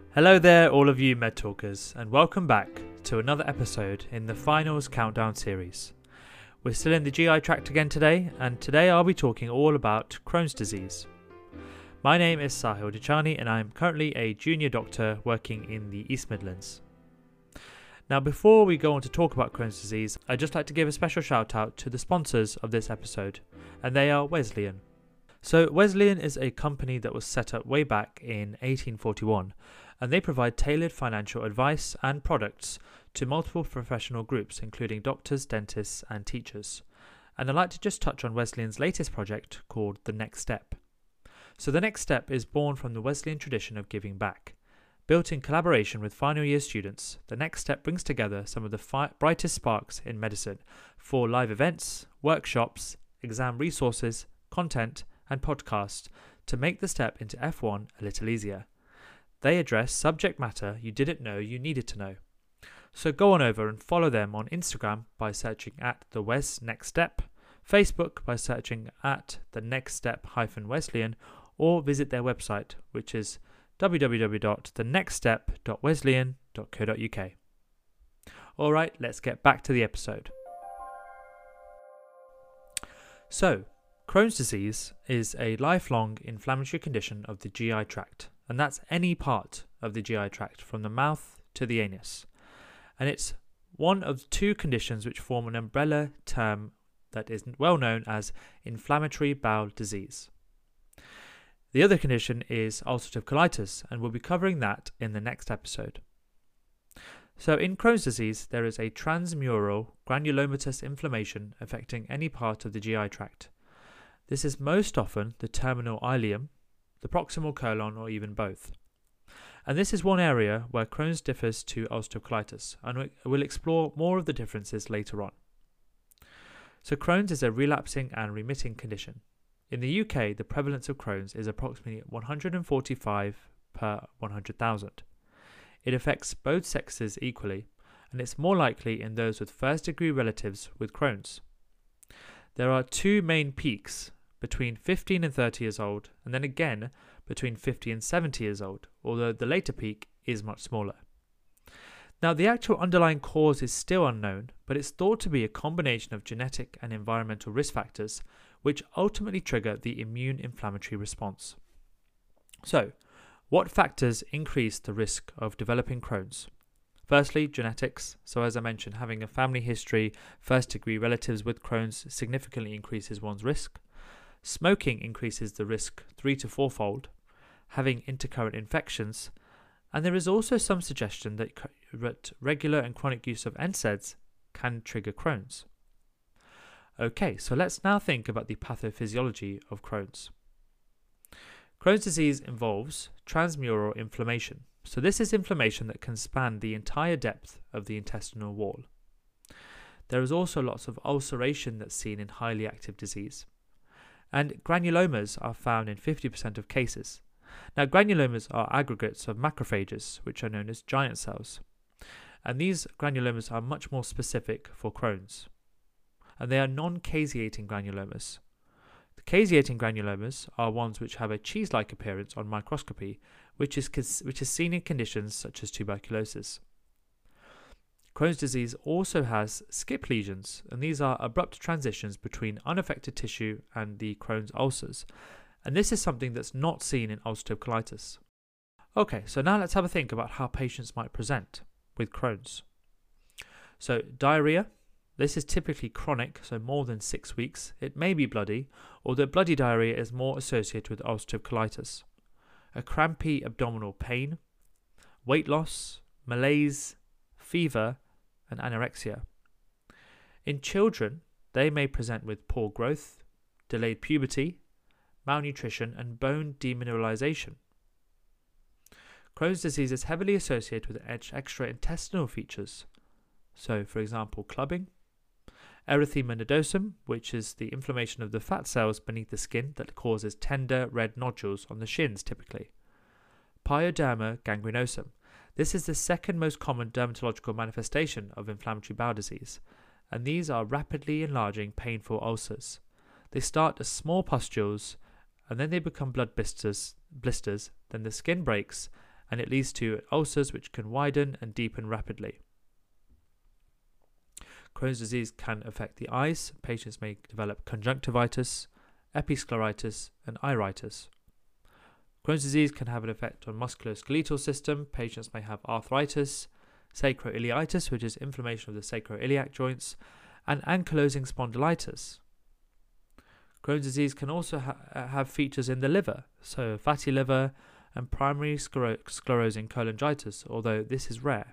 Hello there, all of you Med Talkers, and welcome back to another episode in the Finals Countdown series. We're still in the GI tract again today, and today I'll be talking all about Crohn's disease. My name is Sahil Dechani, and I'm currently a junior doctor working in the East Midlands. Now, before we go on to talk about Crohn's disease, I'd just like to give a special shout out to the sponsors of this episode, and they are Wesleyan. So Wesleyan is a company that was set up way back in 1841, and they provide tailored financial advice and products to multiple professional groups, including doctors, dentists, and teachers. And I'd like to just touch on Wesleyan's latest project called The Next Step. So The Next Step is born from the Wesleyan tradition of giving back. Built in collaboration with final year students, The Next Step brings together some of the brightest sparks in medicine for live events, workshops, exam resources, content, and podcasts to make the step into F1 a little easier. They address subject matter you didn't know you needed to know. So go on over and follow them on Instagram by searching at the Wes Next Step, Facebook by searching at the Next Step -Wesleyan, or visit their website, which is www.thenextstep.wesleyan.co.uk. Alright, let's get back to the episode. So, Crohn's disease is a lifelong inflammatory condition of the GI tract, and that's any part of the GI tract from the mouth to the anus. And it's one of two conditions which form an umbrella term that is well known as inflammatory bowel disease. The other condition is ulcerative colitis, and we'll be covering that in the next episode. So in Crohn's disease, there is a transmural granulomatous inflammation affecting any part of the GI tract. This is most often the terminal ileum, the proximal colon, or even both. And this is one area where Crohn's differs to ulcerative colitis, and we'll explore more of the differences later on. So Crohn's is a relapsing and remitting condition. In the UK, the prevalence of Crohn's is approximately 145 per 100,000. It affects both sexes equally, and it's more likely in those with first-degree relatives with Crohn's. There are two main peaks between 15 and 30 years old, and then again between 50 and 70 years old, although the later peak is much smaller. Now, the actual underlying cause is still unknown, but it's thought to be a combination of genetic and environmental risk factors, which ultimately trigger the immune inflammatory response. So, what factors increase the risk of developing Crohn's? Firstly, genetics. So as I mentioned, having a family history, first-degree relatives with Crohn's significantly increases one's risk. Smoking increases the risk 3 to 4-fold. Having intercurrent infections. And there is also some suggestion that regular and chronic use of NSAIDs can trigger Crohn's. Okay, so let's now think about the pathophysiology of Crohn's. Crohn's disease involves transmural inflammation. So this is inflammation that can span the entire depth of the intestinal wall. There is also lots of ulceration that's seen in highly active disease. And granulomas are found in 50% of cases. Now, granulomas are aggregates of macrophages, which are known as giant cells. And these granulomas are much more specific for Crohn's. And they are non-caseating granulomas. The caseating granulomas are ones which have a cheese-like appearance on microscopy, which is seen in conditions such as tuberculosis. Crohn's disease also has skip lesions, and these are abrupt transitions between unaffected tissue and the Crohn's ulcers, and this is something that's not seen in ulcerative colitis. Okay, so now let's have a think about how patients might present with Crohn's. So diarrhea. This is typically chronic, so more than 6 weeks. It may be bloody, although bloody diarrhea is more associated with ulcerative colitis. A crampy abdominal pain, weight loss, malaise, fever, and anorexia. In children, they may present with poor growth, delayed puberty, malnutrition, and bone demineralization. Crohn's disease is heavily associated with extraintestinal features. So, for example, clubbing, erythema nodosum, which is the inflammation of the fat cells beneath the skin that causes tender red nodules on the shins typically. Pyoderma gangrenosum. This is the second most common dermatological manifestation of inflammatory bowel disease, and these are rapidly enlarging painful ulcers. They start as small pustules, and then they become blood blisters, then the skin breaks, and it leads to ulcers which can widen and deepen rapidly. Crohn's disease can affect the eyes. Patients may develop conjunctivitis, episcleritis, and iritis. Crohn's disease can have an effect on musculoskeletal system. Patients may have arthritis, sacroiliitis, which is inflammation of the sacroiliac joints, and ankylosing spondylitis. Crohn's disease can also have features in the liver, so fatty liver and primary sclerosing cholangitis, although this is rare.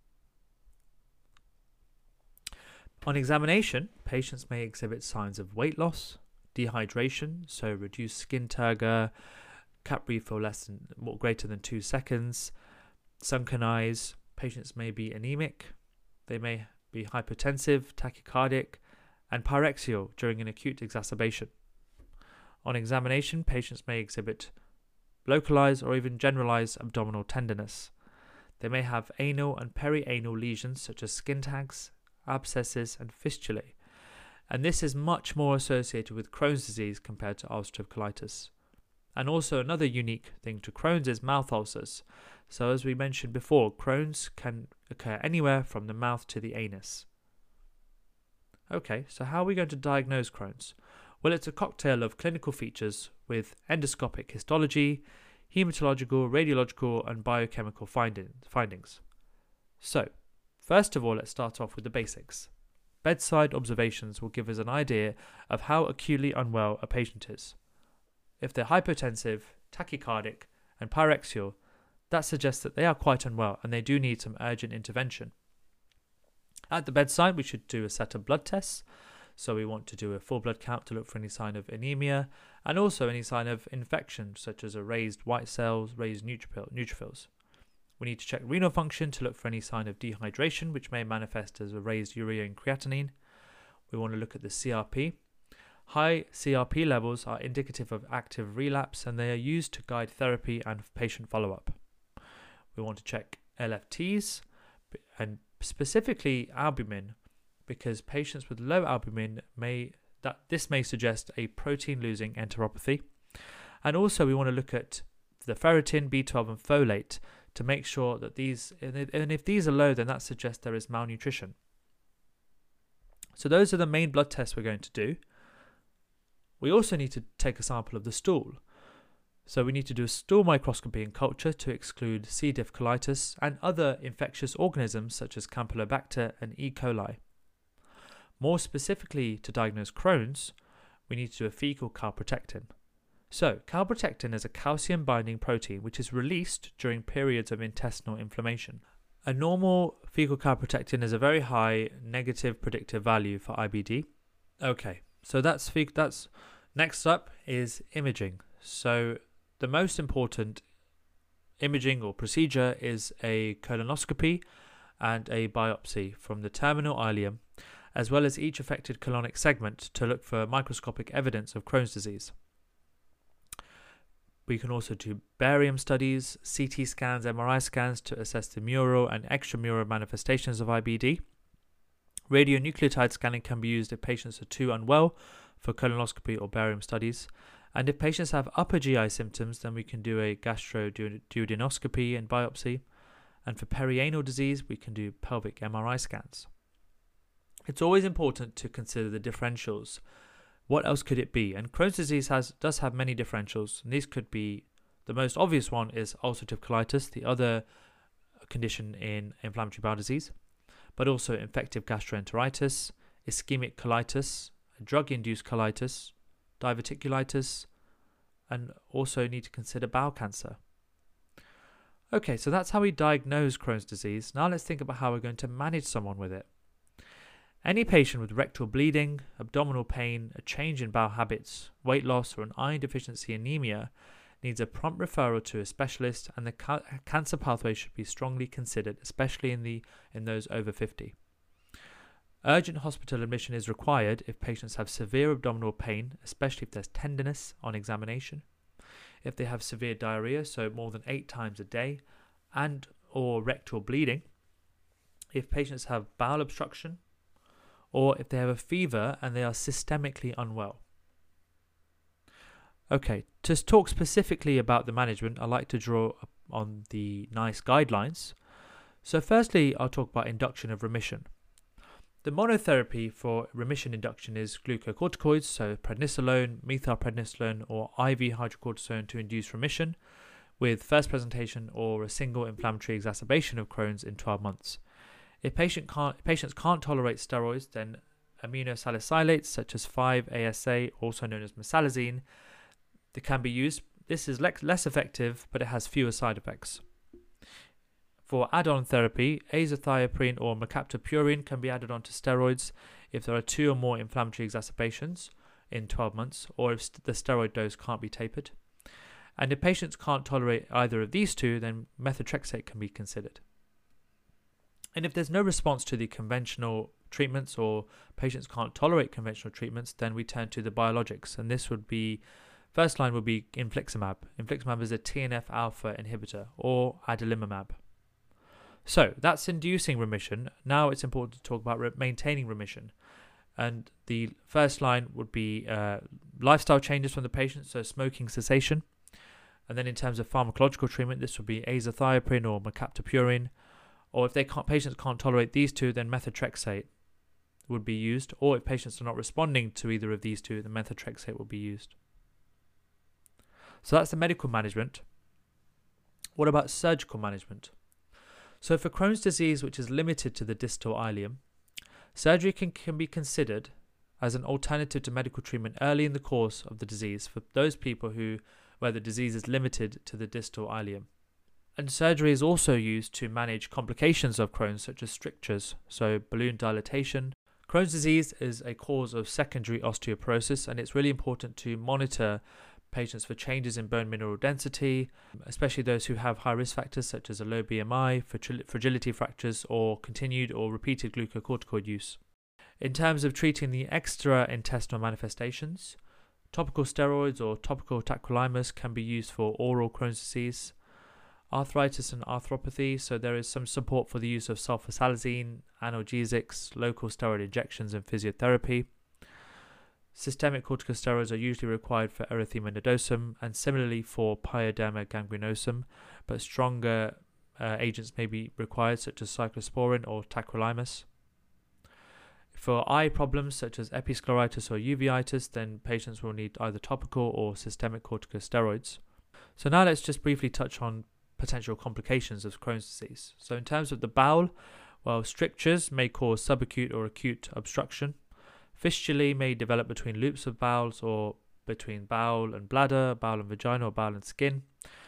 On examination, patients may exhibit signs of weight loss, dehydration, so reduced skin turgor, capillary fill greater than 2 seconds, sunken eyes. Patients may be anemic, they may be hypertensive, tachycardic, and pyrexial during an acute exacerbation. On examination, patients may exhibit localized or even generalized abdominal tenderness. They may have anal and perianal lesions such as skin tags, abscesses, and fistulae, and this is much more associated with Crohn's disease compared to ulcerative colitis. And also another unique thing to Crohn's is mouth ulcers. So as we mentioned before, Crohn's can occur anywhere from the mouth to the anus. Okay, so how are we going to diagnose Crohn's? Well, it's a cocktail of clinical features with endoscopic histology, hematological, radiological, and biochemical findings. So, first of all, let's start off with the basics. Bedside observations will give us an idea of how acutely unwell a patient is. If they're hypotensive, tachycardic, and pyrexial, that suggests that they are quite unwell and they do need some urgent intervention. At the bedside, we should do a set of blood tests. So we want to do a full blood count to look for any sign of anemia and also any sign of infection, such as a raised white cells, raised neutrophils. We need to check renal function to look for any sign of dehydration, which may manifest as a raised urea and creatinine. We want to look at the CRP. High CRP levels are indicative of active relapse and they are used to guide therapy and patient follow-up. We want to check LFTs and specifically albumin, because patients with low albumin may suggest a protein-losing enteropathy. And also we want to look at the ferritin, B12 and folate to make sure that if these are low, then that suggests there is malnutrition. So those are the main blood tests we're going to do. We also need to take a sample of the stool. So we need to do a stool microscopy and culture to exclude C. diff colitis and other infectious organisms such as Campylobacter and E. coli. More specifically, to diagnose Crohn's, we need to do a fecal calprotectin. So, calprotectin is a calcium-binding protein which is released during periods of intestinal inflammation. A normal fecal calprotectin is a very high negative predictive value for IBD. Okay, so that's next up is imaging. So, the most important imaging or procedure is a colonoscopy and a biopsy from the terminal ileum, as well as each affected colonic segment to look for microscopic evidence of Crohn's disease. We can also do barium studies, CT scans, MRI scans to assess the mural and extramural manifestations of IBD. Radionuclide scanning can be used if patients are too unwell for colonoscopy or barium studies. And if patients have upper GI symptoms, then we can do a gastroduodenoscopy and biopsy. And for perianal disease, we can do pelvic MRI scans. It's always important to consider the differentials. What else could it be? And Crohn's disease does have many differentials. And these could be, the most obvious one is ulcerative colitis, the other condition in inflammatory bowel disease, but also infective gastroenteritis, ischemic colitis, drug-induced colitis, diverticulitis, and also need to consider bowel cancer. Okay, so that's how we diagnose Crohn's disease. Now let's think about how we're going to manage someone with it. Any patient with rectal bleeding, abdominal pain, a change in bowel habits, weight loss, or an iron deficiency anemia needs a prompt referral to a specialist, and the cancer pathway should be strongly considered, especially in those over 50. Urgent hospital admission is required if patients have severe abdominal pain, especially if there's tenderness on examination, if they have severe diarrhea, so more than 8 times a day, and or rectal bleeding, if patients have bowel obstruction, or if they have a fever and they are systemically unwell. Okay, to talk specifically about the management, I like to draw on the NICE guidelines. So firstly, I'll talk about induction of remission. The monotherapy for remission induction is glucocorticoids, so prednisolone, methylprednisolone, or IV hydrocortisone to induce remission, with first presentation or a single inflammatory exacerbation of Crohn's in 12 months. If patients can't tolerate steroids, then aminosalicylates such as 5-ASA, also known as mesalazine, they can be used. This is less effective, but it has fewer side effects. For add-on therapy, azathioprine or mercaptopurine can be added onto steroids if there are 2 or more inflammatory exacerbations in 12 months, or if the steroid dose can't be tapered. And if patients can't tolerate either of these 2, then methotrexate can be considered. And if there's no response to the conventional treatments, or patients can't tolerate conventional treatments, then we turn to the biologics, and this would be first line would be infliximab. Infliximab is a TNF-alpha inhibitor, or adalimumab. So that's inducing remission. Now it's important to talk about maintaining remission. And the first line would be lifestyle changes from the patient, so smoking cessation. And then in terms of pharmacological treatment, this would be azathioprine or mercaptopurine. Or if patients can't tolerate these 2, then methotrexate would be used. Or if patients are not responding to either of these 2, then methotrexate will be used. So that's the medical management. What about surgical management? So for Crohn's disease, which is limited to the distal ileum, surgery can be considered as an alternative to medical treatment early in the course of the disease for those people where the disease is limited to the distal ileum. And surgery is also used to manage complications of Crohn's, such as strictures, so balloon dilatation. Crohn's disease is a cause of secondary osteoporosis, and it's really important to monitor patients for changes in bone mineral density, especially those who have high risk factors such as a low BMI, fragility fractures, or continued or repeated glucocorticoid use. In terms of treating the extra-intestinal manifestations, topical steroids or topical tacrolimus can be used for oral Crohn's disease. Arthritis and arthropathy, so there is some support for the use of sulfasalazine, analgesics, local steroid injections, and physiotherapy. Systemic corticosteroids are usually required for erythema nodosum and similarly for pyoderma gangrenosum, but stronger agents may be required, such as cyclosporin or tacrolimus. For eye problems such as episcleritis or uveitis, then patients will need either topical or systemic corticosteroids. So now let's just briefly touch on potential complications of Crohn's disease. So in terms of the bowel, well, strictures may cause subacute or acute obstruction. Fistulae may develop between loops of bowels or between bowel and bladder, bowel and vagina, or bowel and skin.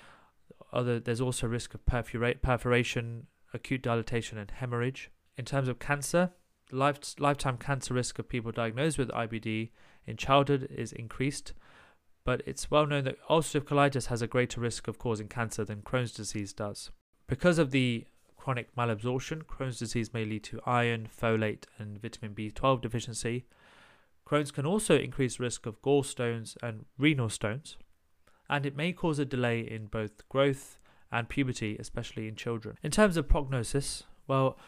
There's also risk of perforation, acute dilatation, and hemorrhage. In terms of cancer, lifetime cancer risk of people diagnosed with IBD in childhood is increased, but it's well known that ulcerative colitis has a greater risk of causing cancer than Crohn's disease does. Because of the chronic malabsorption, Crohn's disease may lead to iron, folate, and vitamin B12 deficiency. Crohn's can also increase risk of gallstones and renal stones, and it may cause a delay in both growth and puberty, especially in children. In terms of prognosis, well,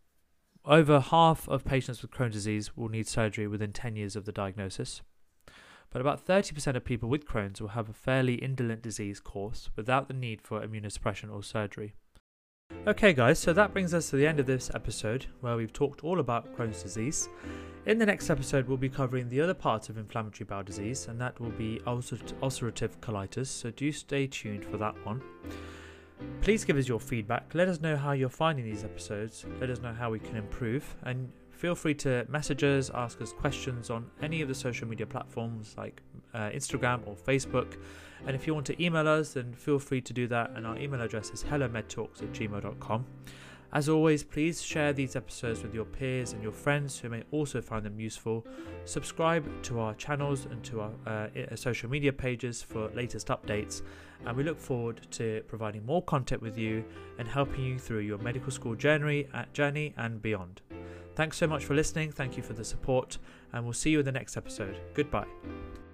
over half of patients with Crohn's disease will need surgery within 10 years of the diagnosis, but about 30% of people with Crohn's will have a fairly indolent disease course without the need for immunosuppression or surgery. Okay guys, so that brings us to the end of this episode where we've talked all about Crohn's disease. In the next episode we'll be covering the other parts of inflammatory bowel disease, and that will be ulcerative colitis, so do stay tuned for that one. Please give us your feedback, let us know how you're finding these episodes, let us know how we can improve, and feel free to message us, ask us questions on any of the social media platforms like Instagram or Facebook. And if you want to email us, then feel free to do that, and our email address is hellomedtalks@gmail.com. As always, please share these episodes with your peers and your friends who may also find them useful. Subscribe to our channels and to our social media pages for latest updates, and we look forward to providing more content with you and helping you through your medical school journey and beyond. Thanks so much for listening, thank you for the support, and we'll see you in the next episode. Goodbye.